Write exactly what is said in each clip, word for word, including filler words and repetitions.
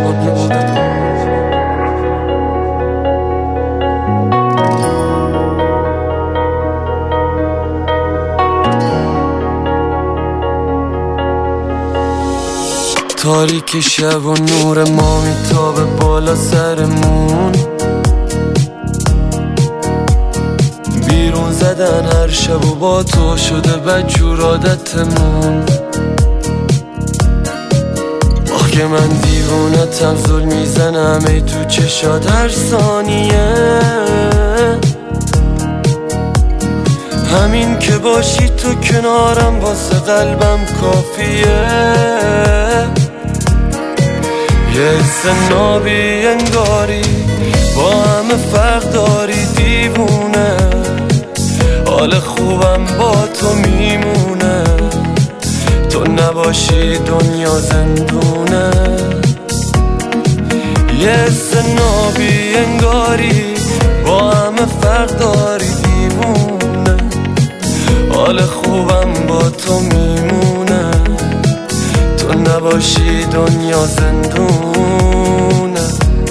تاریک شب و نور ما میتابه بالا سرمون، بیرون زدن هر شب و با تو شده بدجور عادتمون. آخ که من دیوونتم، زل میزنم ای تو چشات هر ثانیه. همین که باشی تو کنارم واسه قلبم کافیه. یه حس نابی انگاری با همه فرق داری دیوونه، حال خوبم با تو میمونه، تو نباشی دنیا زندونه. یه حس نابی انگاری با همه فرق داری دیوونه، حال خوبم با تو میمونه، تو نباشی دنیا زندونه.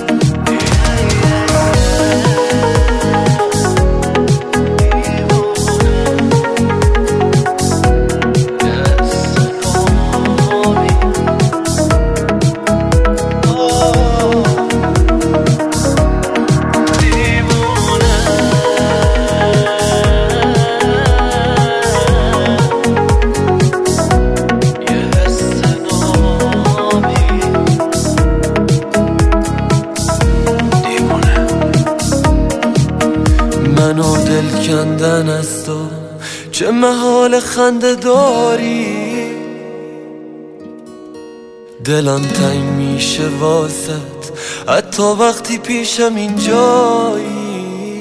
منو دل کندن از تو چه محال خنده داری، دلم تنگ میشه واسط حتی وقتی پیشم اینجایی.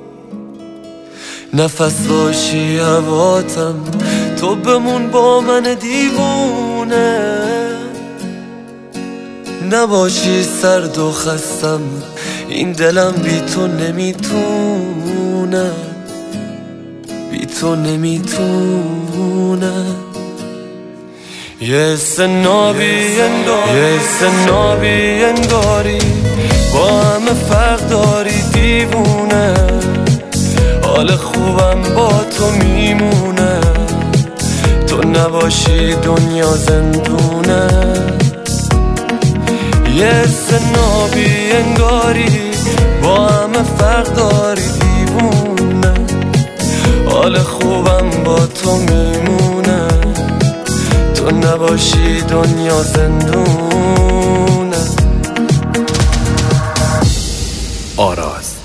نفس باشی هواتم، تو بمون با من دیوونه، نباشی سرد و خستم این دلم بی تو نمیتونه، بی تو نمیتونه. یه حس نابی انگاری، یه حس نابی انگاری با همه فرق داری دیوونه، حال خوبم با تو میمونه، تو نباشی دنیا زندونه. یه حس نابی انگاری با همه فرق داری دیوونه، حال خوبم با تو میمونه، تو نباشی دنیا زندونه. آراز.